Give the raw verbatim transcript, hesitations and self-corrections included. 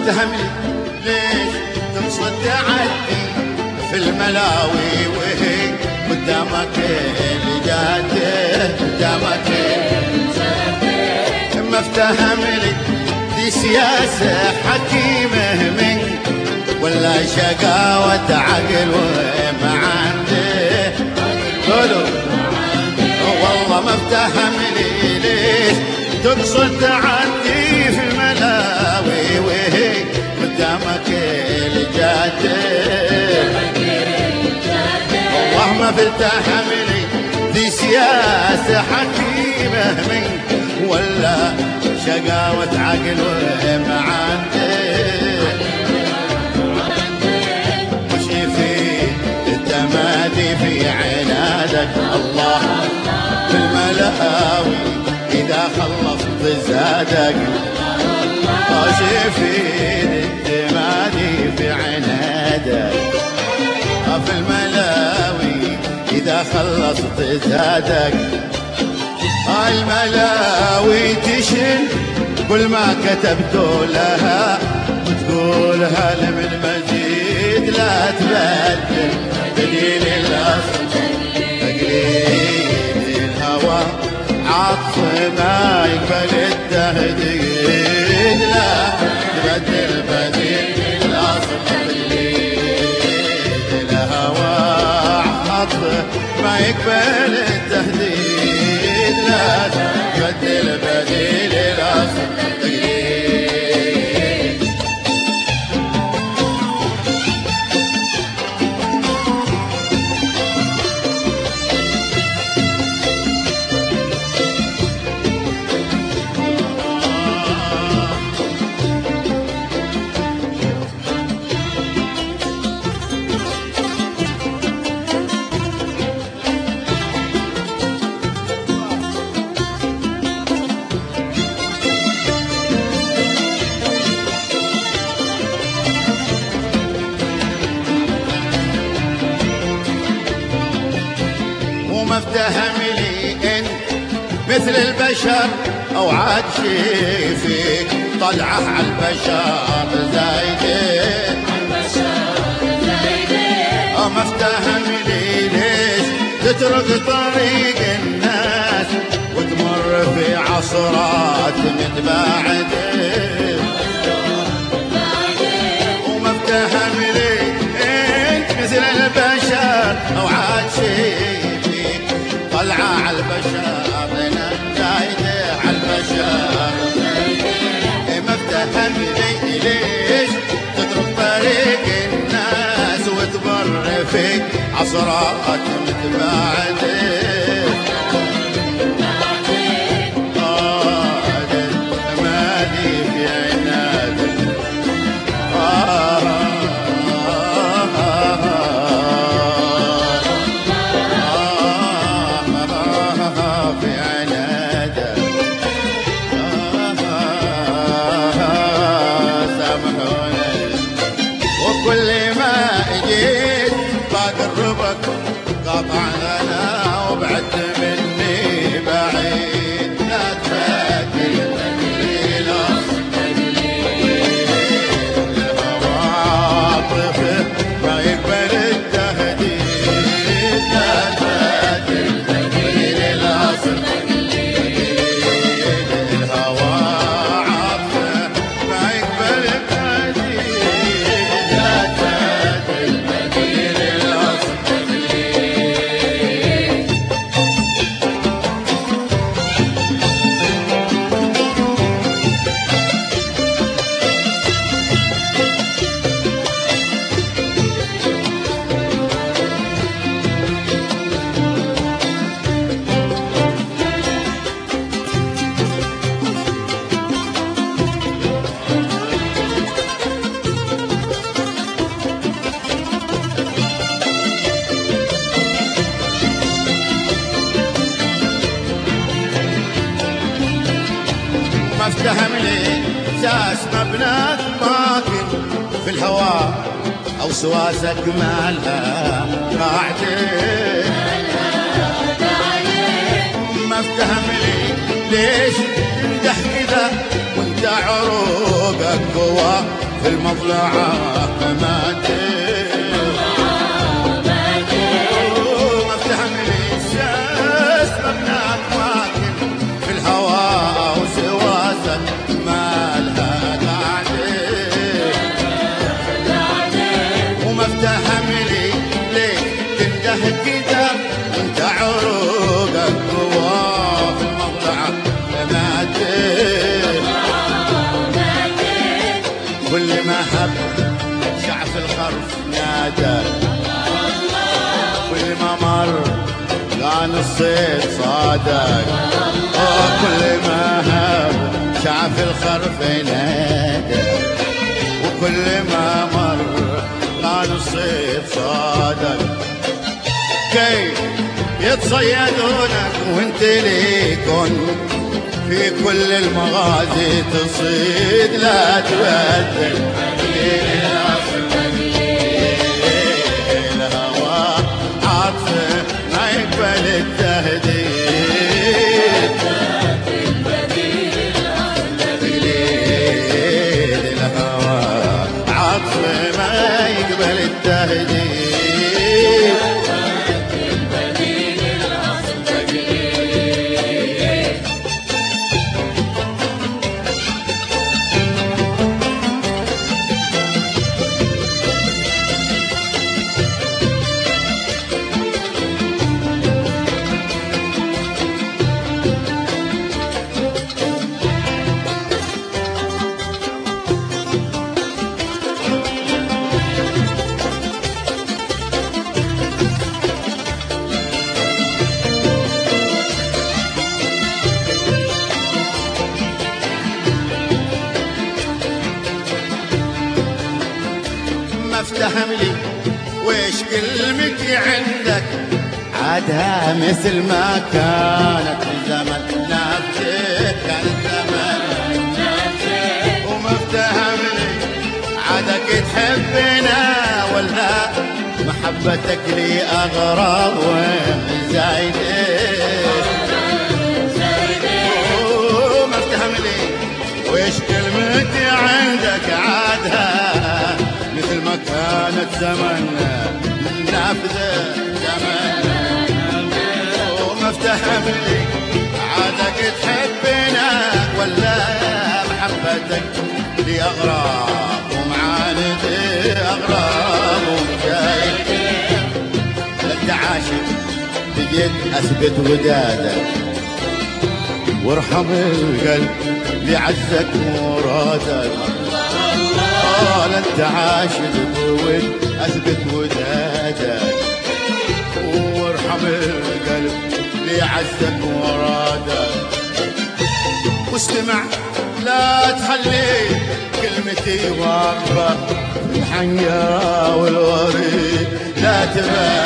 افتهم لي ليش تقصد تعدي في الملاوي وهي قدامك اللي جاته قدامك ما افتهم لي دي سياسة حكيمة منك ولا شقاوة عقل وما عنده قولوا والله ما افتهم لي ليش تقصد تعدي في الملاوي وهي قدامك اللي جاته والله ما افتهم لي دي سياسة حكيمة منك ولا شقاوة عقل وما عنده مش يفيد التمادي في عنادك الله في الملاوي إذا خلصت زادك مش يفيد التمادي في عنادك في الملاوي إذا خلصت زادك الملاوي تشن كل ما كتبت لها وتقولها لمن مزيد لا تبدل دليل الأصل تقليد الهوى عطف ما يقبل التهديد لا تبدل بديل الأصل تقليد الهوى عطف ما يقبل التهديد لا تبدل بديل الأصل تقليد وما افتهم لي انت مثل البشر او عاد شي فيك طلعه على البشر زايده وما افتهم لي ليش تترك طريق الناس وتمر في عصرات متباعده وما افتهم لي انت مثل البشر او عاد شي طلعة على البشر جايدة على البشر ما افتهم لي ليش تترك طريق الناس وتمر فيك عصرات متباعده كل ما اجيت بقربك قطع لنا وبعدت مني بعيد لا تفكر العواطف ما يقبل التهديد لا تفكر تقليل الاصل الهوى عطف ما يقبل التهديد ما افتهم لي ساس مبناك ماكن في الهواء او سواسك مالها قاعدة ما افتهم لي ليش تمدح كذا وانت عروقك قوى المضلعة مادي مفتاح من الشاش مبناك واكل في الهواء وسواسك مالها قاعدين ومفتاح ملي ليك تنده كده وانت عروقك جوا في المضلعة مادي كل ما حب شعف الخرف نادى كل ما مر كان الصيد صادق كل ما هب شعف الخرف نادى وكل ما مر كان الصيد صادق كيف يتصيدونك وانت ليكن في كل المغازي تصيد لا تبدل الهوى عاطفه ما يقبل التهديد الهوى عاطفه ما يقبل التهديد افتهم لي ويش كلمتي عندك عادها مثل ما كانت الزمن نفسك كانت زمن وما افتهم لي عادك تحبنا ولا محبتك لي اغرب ومن زايدين وما افتهم لي ويش كلمتي عندك عادها مثل ما كانت زمن نافذة زمن وما افتهم لي عادك تحبنا ولا محبتك لي أغراب ومعاندي أغراب ومجايد لك عاشق بقيت أثبت ودادك وارحم القلب لعزك مرادك قال انت عاشق بود اثبت ودادك وارحم القلب لعزك مرادك واستمع لا تخلي كلمتي واقفه الحنيا والوريد لا تبالي